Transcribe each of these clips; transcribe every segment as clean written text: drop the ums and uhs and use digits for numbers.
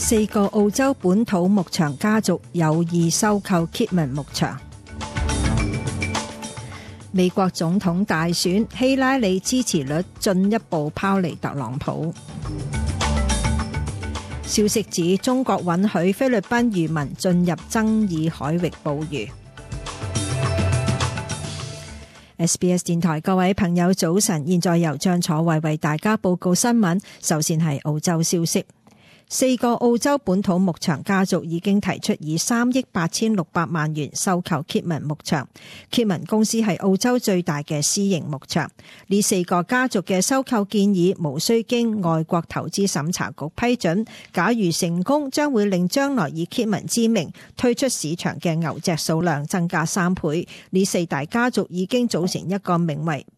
4個澳洲本土牧場家族有意收購 Kidman 牧場。美國總統大選，希拉里支持率進一步拋離特朗普。消息指中國允許菲律賓漁民進入爭議海域捕魚。SBS 電台各位朋友早晨，現在由張楚慧為大家報告新聞。首先係澳洲消息。4個澳洲本土牧場家族已經提出以3億8600萬元收購 Kidman 牧場。Kidman 公司係澳洲最大嘅私營牧場。呢4個家族嘅收購建議無需經外國投資審查局批准。假如成功，將會令將來以 Kidman 之名推出市場嘅牛隻數量增加3倍。呢4大家族已經組成一個名為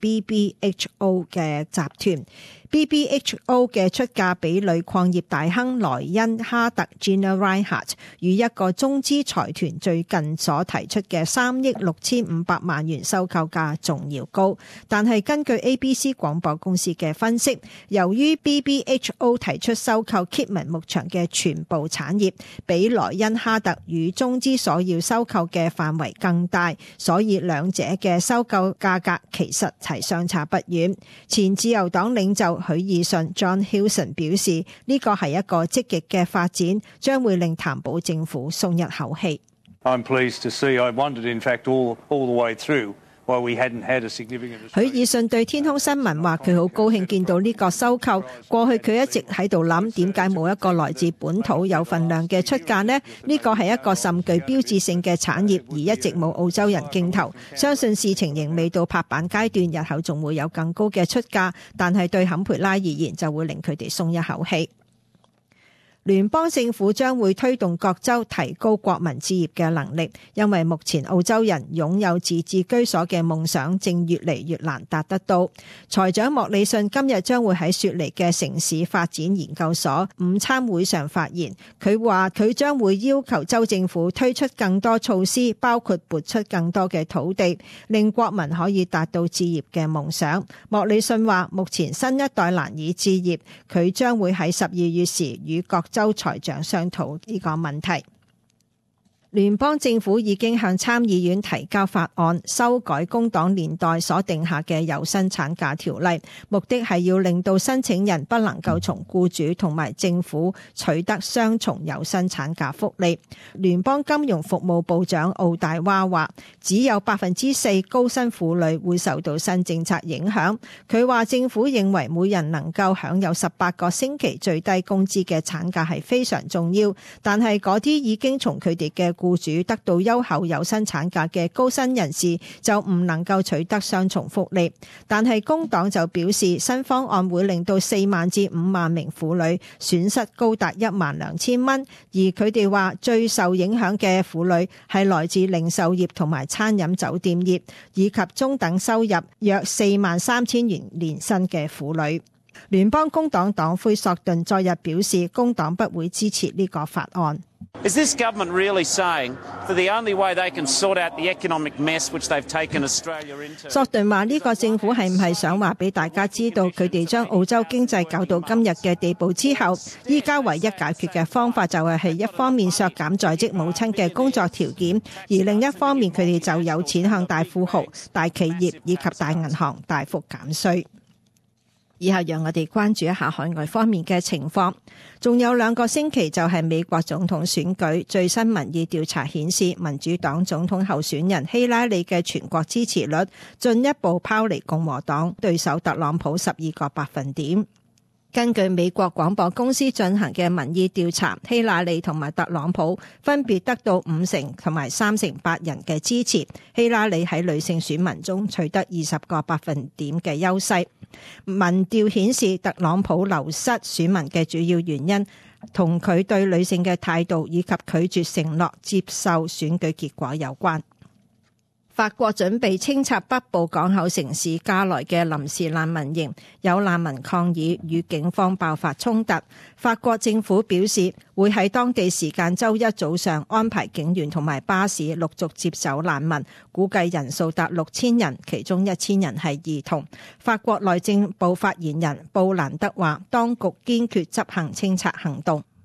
BBHO 嘅集團。BBHO 嘅出價比女礦業大亨萊恩哈特 Gina Rinehart 與一個中資財團最近所提出嘅3億6500萬元收購價仲要高。但係根據 ABC 廣播公司嘅分析，由於 BBHO 提出收購 Kidman 牧場嘅全部產業，比萊恩哈特與中資所要收購嘅範圍更大，所以兩者嘅收購價格其實係相差不遠。前自由黨領袖許義順 John Hewson 表示，呢個係一個積極嘅發展，將會令譚保政府鬆一口氣。 I'm pleased to see. I wondered, in fact, all the way through why we hadn't had a significant. 許義順對天空新聞話：佢好高興見到呢個收購。過去佢一直喺度諗，點解冇一個來自本土有份量嘅出價呢？呢個係一個甚具標誌性嘅產業，而一直冇澳洲人競投。相信事情仍未到拍板階段，日後仲會有更高嘅出價，但係對坎培拉而言就會令佢哋鬆一口氣。聯邦政府將會推動各州提高國民置業嘅能力，因為目前澳洲人擁有自置居所嘅夢想正越嚟越難達得到。財長莫里遜今日將會喺雪梨嘅城市發展研究所午餐會上發言，佢話佢將會要求州政府推出更多措施，包括撥出更多嘅土地，令國民可以達到置業嘅夢想。莫里遜話目前新一代難以置業，佢將會喺12月時與各州財長商討呢個問題。聯邦政府已經向參議院提交法案，修改工黨年代所定下嘅有薪產假條例，目的係要令到申請人不能夠從僱主同埋政府取得雙重有薪產假福利。聯邦金融服務部長奧大娃話，只有 4% 高薪婦女會受到新政策影響。佢話政府認為每人能夠享有18個星期最低工資嘅產假係非常重要，但係嗰啲已經從佢哋嘅僱主得到優厚有薪產假嘅高薪人士就唔能夠取得雙重福利。但係工黨就表示，新方案會令到4萬至5萬名婦女損失高達12000蚊，而佢哋話最受影響嘅婦女係來自零售業同埋餐飲酒店業，以及中等收入約43000元年薪嘅婦女。聯邦工黨黨魁索頓昨日表示，工黨不會支持呢個法案。 Is this government really saying that the only way they can sort out the economic mess which they've taken Australia into？ 索頓話呢個政府係唔係想話俾大家知道，佢哋將澳洲經濟搞到今日嘅地步之後，依家唯一解決嘅方法就係一方面削減在職母親嘅工作條件，而另一方面佢哋就有錢向大富豪、大企業以及大銀行大幅減稅。以後讓我哋關注一下海外方面嘅情況。仲有2個星期就係美國總統選舉，最新民意調查顯示，民主黨總統候選人希拉里嘅全國支持率進一步拋離共和黨對手特朗普12個百分點。根據美國廣播公司進行嘅民意調查，希拉里同埋特朗普分別得到50%同埋38%人嘅支持。希拉里喺女性選民中取得20個百分點嘅優勢。民調顯示特朗普流失選民嘅主要原因同佢對女性嘅態度以及拒絕承諾接受選舉結果有關。法國準備清拆北部港口城市加萊嘅臨時難民營，有難民抗議與警方爆發衝突。法國政府表示會喺當地時間週一早上安排警員同埋巴士陸續接走難民，估計人數達6000人，其中1000人係兒童。法國內政部發言人布蘭德話，當局堅決執行清拆行動。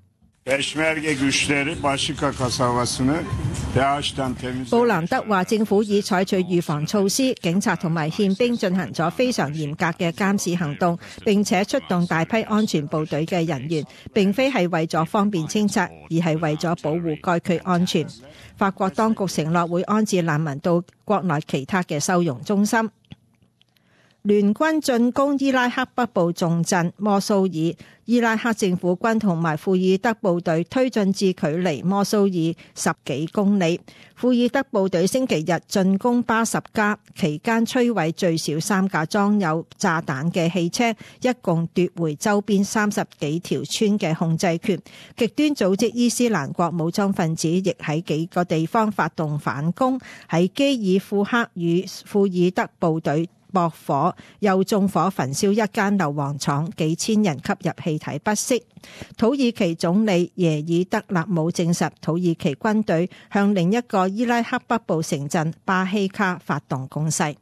布蘭德話政府已採取預防措施，警察同埋憲兵進行咗非常嚴格嘅監視行動，並且出動大批安全部隊嘅人員，並非係為咗方便清拆，而係為咗保護該區安全。法國當局承諾會安置難民到國內其他嘅收容中心。聯軍進攻伊拉克北部重鎮摩蘇爾，伊拉克政府軍同埋庫爾德部隊推進至距離摩蘇爾10幾公里。庫爾德部隊星期日進攻巴什加，期間摧毀最少3架裝有炸彈嘅汽車，一共奪回周邊30幾條村嘅控制權。極端組織伊斯蘭國武裝分子亦喺幾個地方發動反攻，喺基爾庫克與庫爾德部隊駁火，又縱火焚燒一間硫磺廠，幾千人吸入氣體不適。土耳其總理耶爾德納姆證實，土耳其軍隊向另一個伊拉克北部城鎮巴希卡發動攻勢。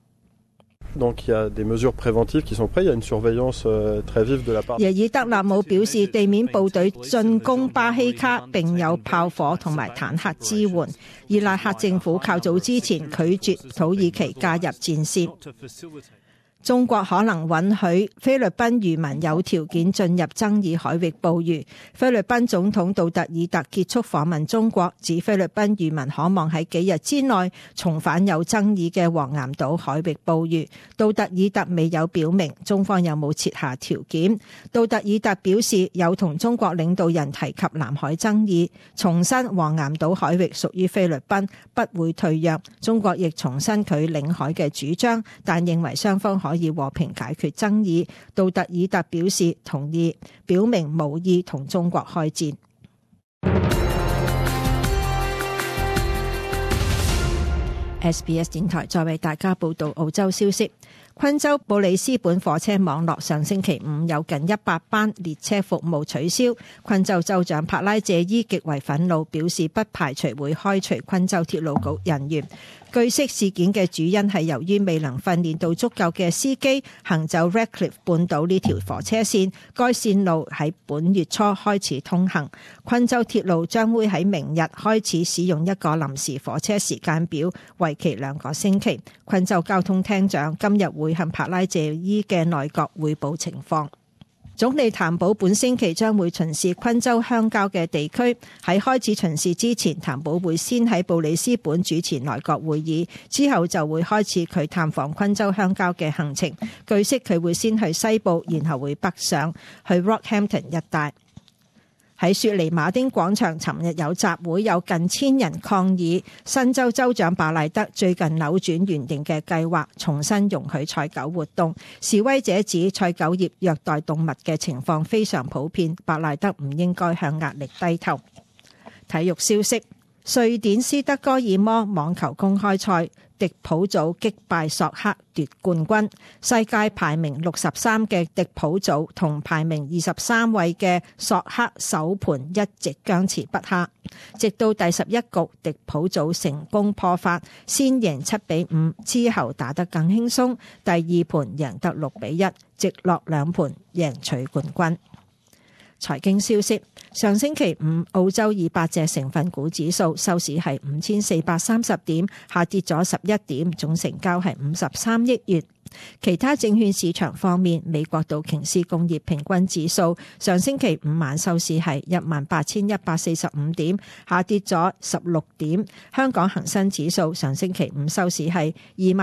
耶爾德納姆表示，地面部隊進攻巴希卡並有炮火同埋坦克支援。伊拉克政府較早之前拒絕土耳其加入戰線。中國可能允許菲律賓漁民有條件進入爭議海域捕魚。菲律賓總統杜特爾特結束訪問中國，指菲律賓漁民可望喺幾日之內重返有爭議嘅黃岩島海域捕魚。杜特爾特未有表明中方有冇設下條件。杜特爾特表示有同中國領導人提及南海爭議，重申黃岩島海域屬於菲律賓，不會退讓。中國亦重申佢領海嘅主張，但認為雙方可以和平解決爭議。杜特爾特表示同意，表明無意同中國開戰。SBS 電台再為大家報道澳洲消息。昆州布里斯本火車網絡上星期五有近100班列車服務取消。昆州州長帕拉謝伊極為憤怒，表示不排除會開除昆州鐵路局人員。據悉事件嘅主因係由於未能訓練到足夠嘅司機行走 Redcliffe 半島呢條火車線，該線路喺本月初開始通行。昆州鐵路將會喺明日開始使用一個臨時火車時間表，為期2個星期。昆州交通廳長今日會向帕拉謝伊嘅內閣匯報情況。總理譚寶本星期將會巡視昆州鄉郊嘅地區。喺開始巡視之前，譚寶會先喺布里斯本主持內閣會議，之後就會開始佢探訪昆州鄉郊嘅行程。據悉佢會先去西部，然後會北上去 Rockhampton 一帶。喺雪梨馬丁廣場尋日有集會，有近1000人抗議新州州長巴賴德最近扭轉原定嘅計劃，重新容許賽狗活動。示威者指賽狗業虐待動物嘅情況非常普遍，巴賴德唔應該向壓力低頭。體育消息，瑞典斯德哥爾摩網球公開賽，迪普祖擊敗索克奪冠軍。世界排名63嘅迪普祖同排名23位嘅索克首盤一直僵持不下，直到第11局迪普祖成功破發，先贏7-5，之後打得更輕鬆，第二盤贏得6-1，直落2盤贏取冠軍。財經消息，上星期五澳洲200隻成分股指數收市係5430點，下跌咗11點，總成交係53億元。其他證券市場方面，美國道瓊斯工業平均指數上星期五晚收市係18,145點，下跌咗16點。香港恒生指數上星期五收市係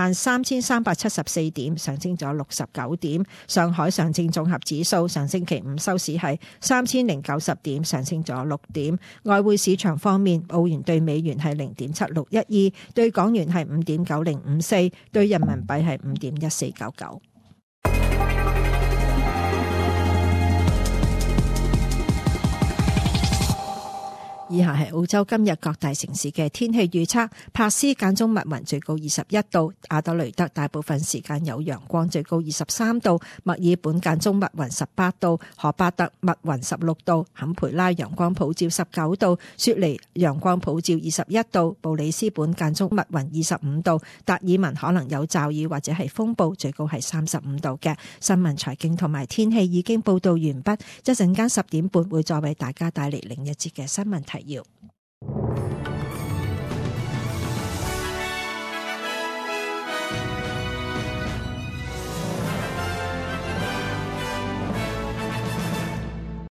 23,374點，上升咗69點。上海上證綜合指數上星期五收市係3,090點，上升咗6點。外匯市場方面，澳元對美元係0.7612，對港元係5.9054，對人民幣係5.1499。 以下係澳洲今日各大城市嘅天氣預測。珀斯間中密雲，最高21度；阿德雷德大部分時間有陽光，最高23度；墨爾本間中密雲18度；荷巴特密雲16度；坎培拉陽光普照19度；雪梨陽光普照21度；布里斯本間中密雲25度；達爾文可能有驟雨或者係風暴，最高係35度嘅。新聞、財經同埋天氣已經報道完畢，一陣間10點半會再為大家帶嚟另一節嘅新聞提要。